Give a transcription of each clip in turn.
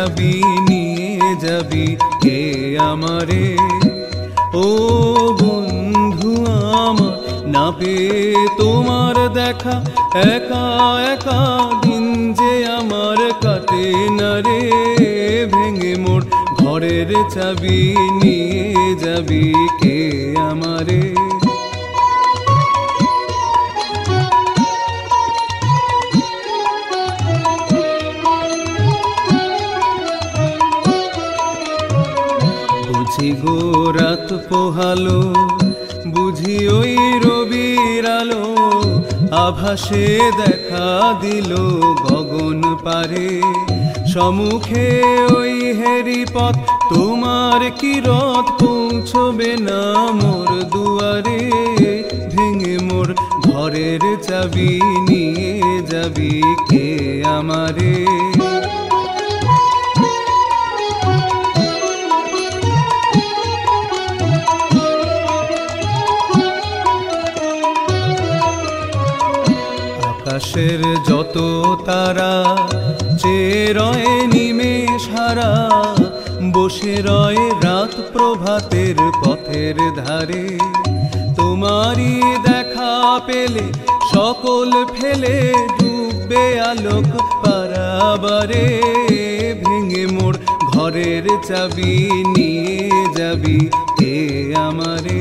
চাবি নিয়ে যাবি কে আমারে। ও বন্ধু আমার, না পেয়ে তোমার দেখা, একা একা দিন যে আমার কাটে না রে। ভেঙে মোর ঘরের চাবি নিয়ে যাবি কে আমারে। বুঝি গো রাত পোহালো, বুঝি ওই রবির আলো, আভাসে দেখা দিল গগন পারে। সম্মুখে ওই হেরি পথ, তোমার কি রথ পৌঁছবে না মোর দুয়ারে। ভেঙে মোর ঘরের চাবি নিয়ে যাবি কে আমারে। আকাশের যত তারা চেয়ে রয় নিমেষ হারা, বসে রয় রাত প্রভাতের পথের ধারে। তোমারই দেখা পেলে সকল ফেলে ডুববে আলোক পারাবারে। ভেঙে মোর ঘরের চাবি নিয়ে যাবি কে আমারে।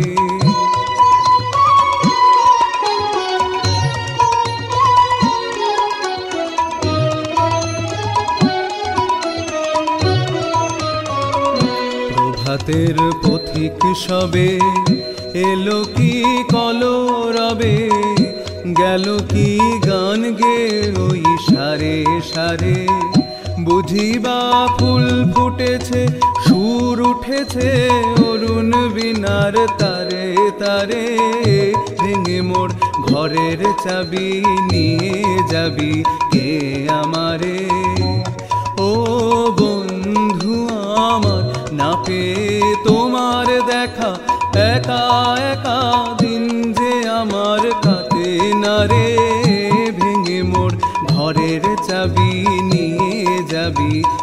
প্রভাতের পথিক সবে এলো কি কলরবে, গেল কি গান গে ওই সারে সারে। বুঝিবা ফুল ফুটেছে, সুর উঠেছে অরুণ বীণার তারে তারে। ভেঙে মোর ঘরের চাবি নিয়ে যাবি কে আমারে। ও বন্ধু আমার, না পেয়ে তোমার দেখা, একা একা দিন যে আমার কাটে না রে। ভেঙে মোর ঘরের চাবি নিয়ে যাবি